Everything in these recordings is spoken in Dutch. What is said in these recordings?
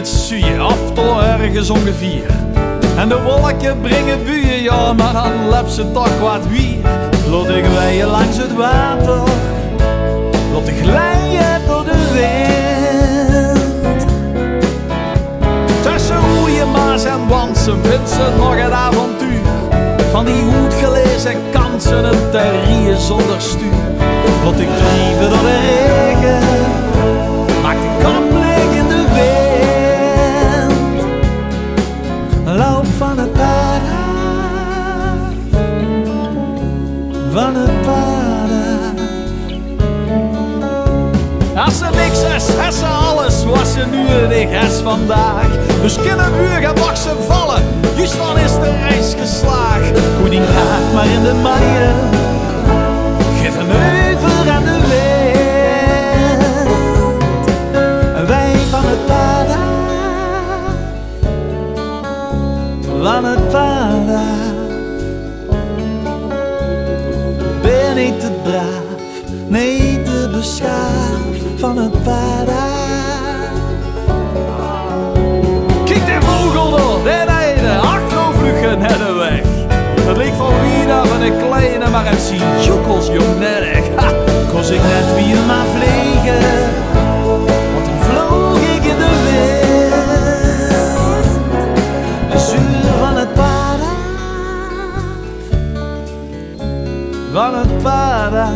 het zuien, of toch ergens ongeveer. En de wolken brengen buien, ja, maar dan lep ze toch wat weer. Laat ik weien langs het water, laat ik glijden door de wind. Tussen Oeien, Maas en Wansen vindt ze nog het avontuur. Van die goed gelezen kansen, het terrier zonder stuur. Laat ik drijven door de regen, maak de kop leeg in de wind. Loop van het pad af, van het pad af. Als ze niks is, is ze alles wat ze nu is vandaag. Dus kunnen buur gaat mag ze vallen, juist dan is de reis geslaagd. Hoe die gaat maar in de maaien, geef een heuvel aan de wind. En wij van het pad af, van het pad af. Ben ik te braaf, nee te beschaafd, van het pad af. Kijk die vogel door, den einde, achterovervluggen naar de weg. Dat leek van wie daar van een kleine, maar het ziet joekels jong nerg. Ha, koos ik net wie hem maar vliegen, want dan vloog ik in de wind. De zuur van het pad af, van het pad af.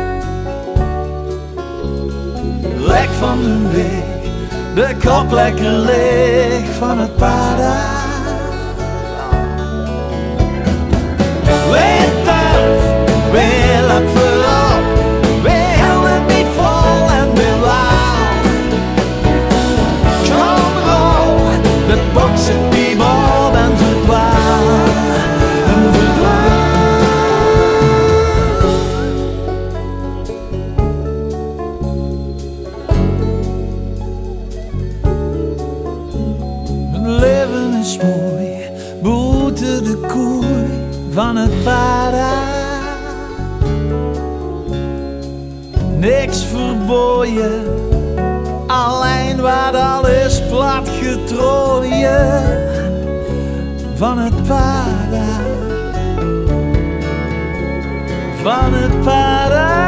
Lek van de weg, de kop lekker leeg van het pad af. Weer durf, weer laat voorop, weer hou het niet vol en weer lauw. Kom rol, de boksen die op en verdwaal, en verdwaal. Mijn leven is mooi, boete de koei van het pad af. Niks verboeien, alleen wat alles plat getrooien. Van het pad af, van het pad af.